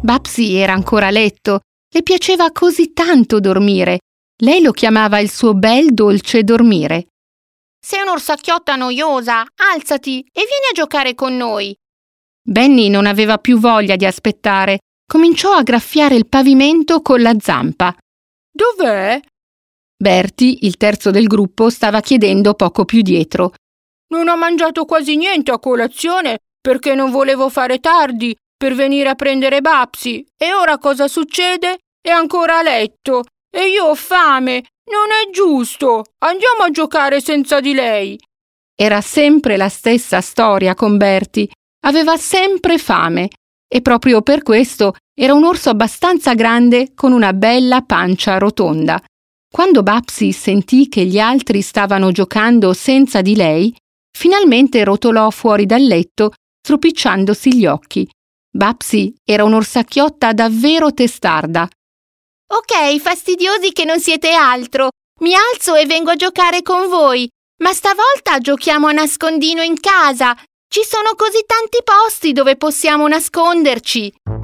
Babsy era ancora a letto. Le piaceva così tanto dormire. Lei lo chiamava il suo bel dolce dormire. Sei un'orsacchiotta noiosa, alzati e vieni a giocare con noi. Benny non aveva più voglia di aspettare. Cominciò a graffiare il pavimento con la zampa. Dov'è? Bertie, il terzo del gruppo, stava chiedendo poco più dietro. Non ho mangiato quasi niente a colazione perché non volevo fare tardi per venire a prendere Babsy. E ora cosa succede? È ancora a letto e io ho fame. Non è giusto. Andiamo a giocare senza di lei. Era sempre la stessa storia con Bertie. Aveva sempre fame e proprio per questo era un orso abbastanza grande con una bella pancia rotonda. Quando Babsy sentì che gli altri stavano giocando senza di lei, finalmente rotolò fuori dal letto, stropicciandosi gli occhi. Babsy era un'orsacchiotta davvero testarda. Ok, fastidiosi che non siete altro. Mi alzo e vengo a giocare con voi. Ma stavolta giochiamo a nascondino in casa. Ci sono così tanti posti dove possiamo nasconderci.